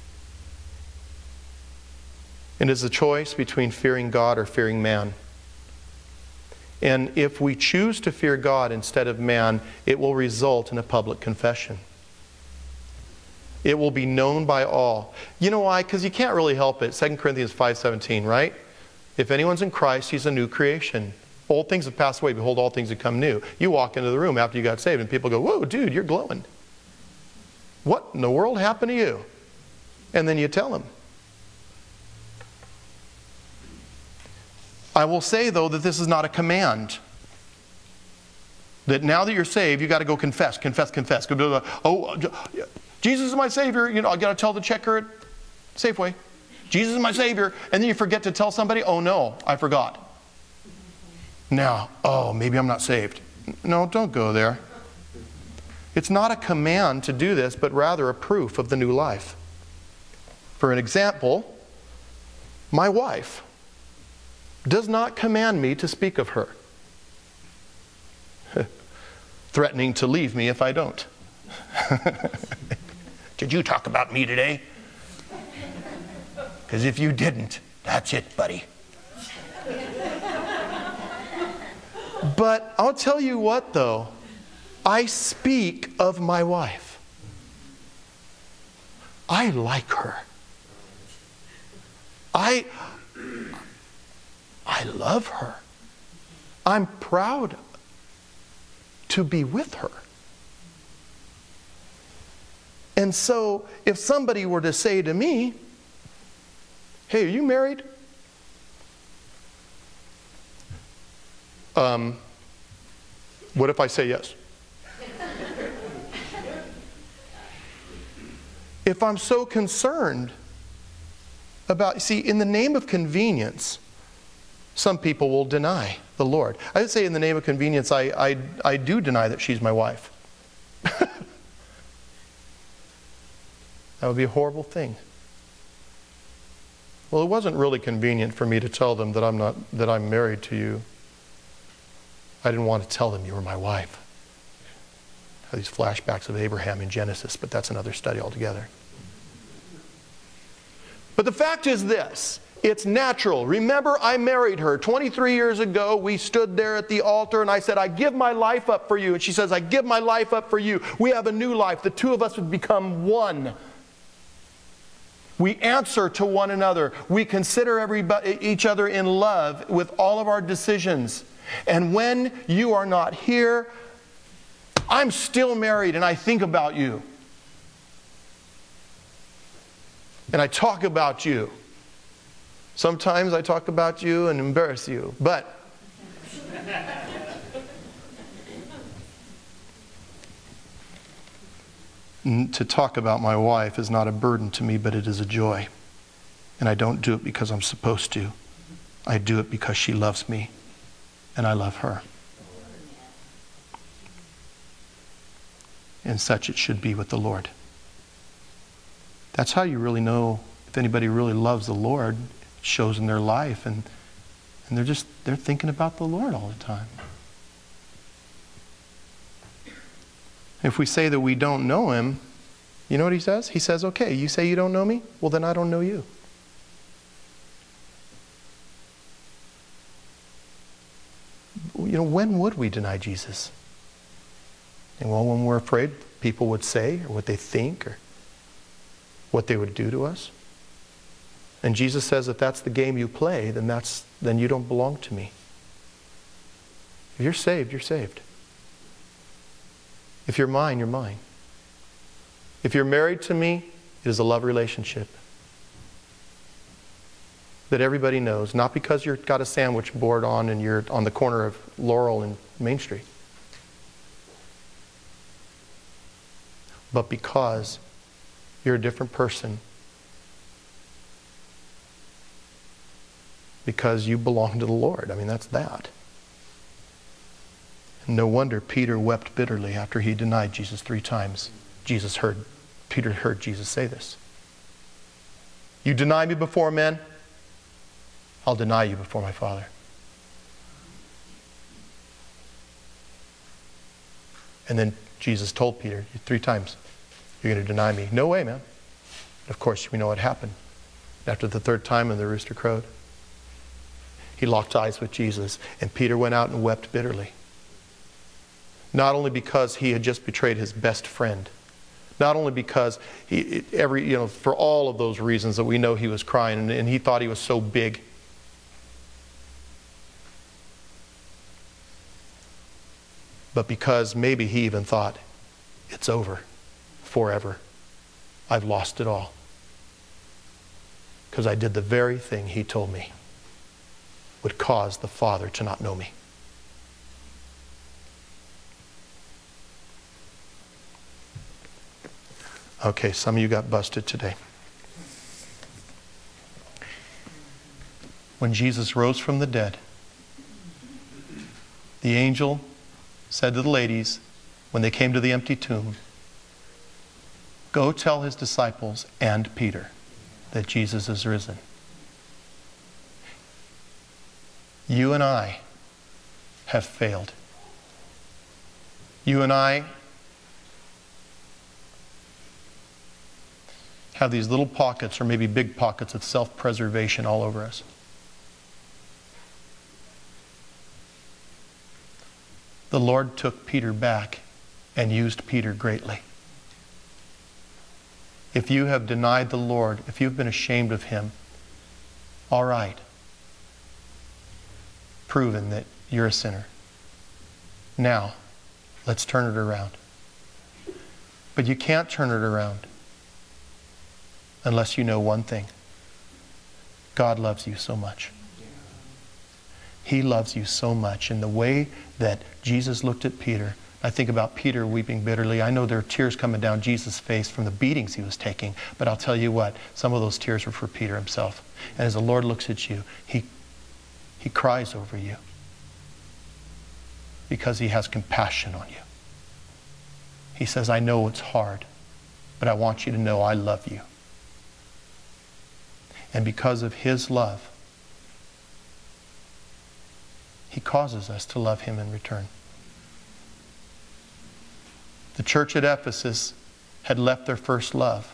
And it's a choice between fearing God or fearing man. And if we choose to fear God instead of man, it will result in a public confession. It will be known by all. You know why? Because you can't really help it. 2 Corinthians 5:17, right? If anyone's in Christ, he's a new creation. Old things have passed away. Behold, all things have come new. You walk into the room after you got saved and people go, whoa, dude, you're glowing. What in the world happened to you? And then you tell them. I will say, though, that this is not a command. That now that you're saved, you got to go confess. Oh, Jesus is my Savior. You know, I got to tell the checker at Safeway, Jesus is my Savior. And then you forget to tell somebody, oh no, I forgot. Now, oh, maybe I'm not saved. No, don't go there. It's not a command to do this, but rather a proof of the new life. For an example, my wife does not command me to speak of her, threatening to leave me if I don't. Did you talk about me today? Because if you didn't, that's it, buddy. But I'll tell you what, though. I speak of my wife. I like her. I love her. I'm proud to be with her. And so, if somebody were to say to me, hey, are you married? What if I say yes? If I'm so concerned about, see, in the name of convenience, some people will deny the Lord. I would say in the name of convenience, I do deny that she's my wife. That would be a horrible thing. Well, it wasn't really convenient for me to tell them that I'm married to you. I didn't want to tell them you were my wife. I have these flashbacks of Abraham in Genesis, but that's another study altogether. But the fact is this. It's natural. Remember, I married her 23 years ago. We stood there at the altar and I said, I give my life up for you. And she says, I give my life up for you. We have a new life. The two of us would become one. We answer to one another. We consider each other in love with all of our decisions. And when you are not here, I'm still married and I think about you. And I talk about you. Sometimes I talk about you and embarrass you, but to talk about my wife is not a burden to me, but it is a joy. And I don't do it because I'm supposed to. I do it because she loves me and I love her. And such it should be with the Lord. That's how you really know if anybody really loves the Lord. It shows in their life, and they're thinking about the Lord all the time. If we say that we don't know Him, you know what He says? He says, okay, you say you don't know me? Well, then I don't know you. You know, when would we deny Jesus? And well, when we're afraid people would say, or what they think, or what they would do to us. And Jesus says, if that's the game you play, then you don't belong to me. If you're saved, you're saved. If you're mine, you're mine. If you're married to me, it is a love relationship that everybody knows, not because you've got a sandwich board on and you're on the corner of Laurel and Main Street, but because you're a different person. Because you belong to the Lord. I mean, that's that. And no wonder Peter wept bitterly after he denied Jesus 3 times. Peter heard Jesus say this. You deny me before men, I'll deny you before my Father. And then Jesus told Peter 3 times, you're going to deny me. No way, man. Of course, we know what happened. After the 3rd time and the rooster crowed, he locked eyes with Jesus, and Peter went out and wept bitterly. Not only because he had just betrayed his best friend, not only because for all of those reasons that we know he was crying, and he thought he was so big. But because maybe he even thought, it's over. Forever. I've lost it all. Because I did the very thing he told me would cause the Father to not know me. Okay, some of you got busted today. When Jesus rose from the dead, the angel said to the ladies, when they came to the empty tomb, go tell his disciples and Peter that Jesus is risen. You and I have failed. You and I have these little pockets, or maybe big pockets, of self-preservation all over us. The Lord took Peter back and used Peter greatly. If you have denied the Lord, if you've been ashamed of him, all right. Proven that you're a sinner. Now, let's turn it around. But you can't turn it around unless you know one thing. God loves you so much. He loves you so much. And the way that Jesus looked at Peter, I think about Peter weeping bitterly. I know there are tears coming down Jesus' face from the beatings he was taking, but I'll tell you what, some of those tears were for Peter himself. And as the Lord looks at you, He cries over you because He has compassion on you. He says, I know it's hard, but I want you to know I love you. And because of His love, He causes us to love Him in return. The church at Ephesus had left their first love.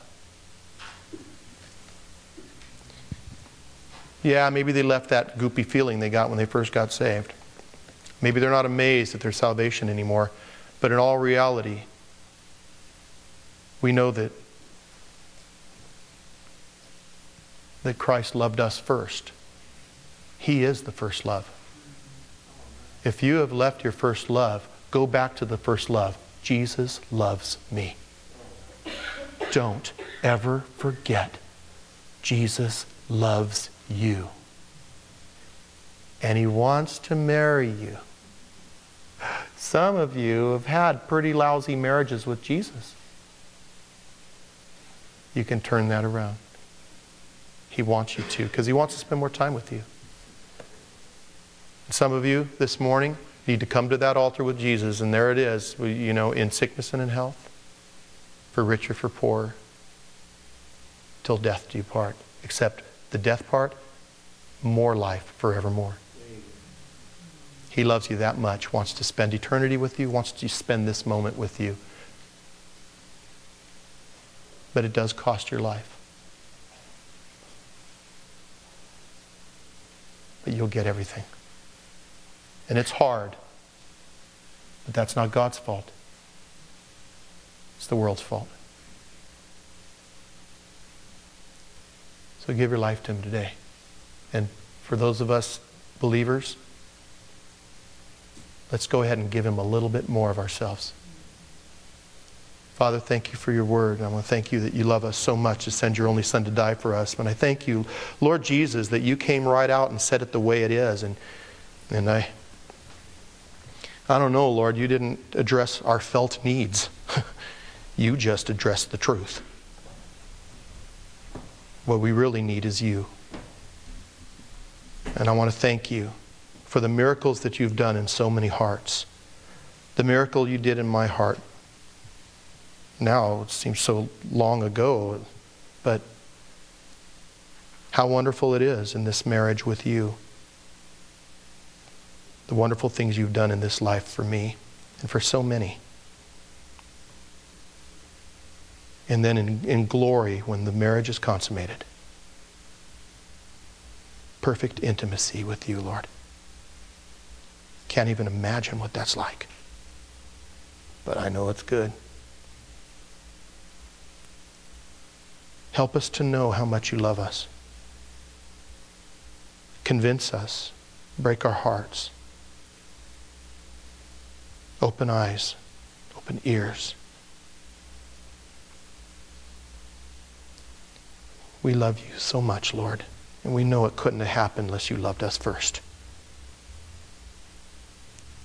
Yeah, maybe they left that goopy feeling they got when they first got saved. Maybe they're not amazed at their salvation anymore. But in all reality, we know that Christ loved us first. He is the first love. If you have left your first love, go back to the first love. Jesus loves me. Don't ever forget, Jesus loves you. And He wants to marry you. Some of you have had pretty lousy marriages with Jesus. You can turn that around. He wants you to, because He wants to spend more time with you. Some of you this morning need to come to that altar with Jesus, and there it is, you know, in sickness and in health, for rich or for poor, till death do you part. Except the death part, more life forevermore. He loves you that much, wants to spend eternity with you, wants to spend this moment with you. But it does cost your life. But you'll get everything. And it's hard. But that's not God's fault. It's the world's fault. So give your life to Him today. And for those of us believers, let's go ahead and give Him a little bit more of ourselves. Father, thank you for your word. I want to thank you that you love us so much to send your only Son to die for us. And I thank you, Lord Jesus, that you came right out and said it the way it is. And I don't know, Lord, you didn't address our felt needs. You just addressed the truth. What we really need is you. And I want to thank you for the miracles that you've done in so many hearts. The miracle you did in my heart. Now, it seems so long ago, but how wonderful it is in this marriage with you. The wonderful things you've done in this life for me and for so many. And then in glory, when the marriage is consummated, perfect intimacy with you, Lord. Can't even imagine what that's like. But I know it's good. Help us to know how much you love us. Convince us. Break our hearts. Open eyes. Open ears. We love you so much, Lord. And we know it couldn't have happened unless you loved us first.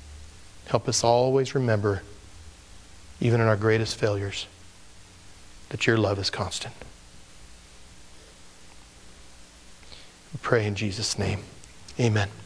Help us always remember, even in our greatest failures, that your love is constant. We pray in Jesus' name. Amen.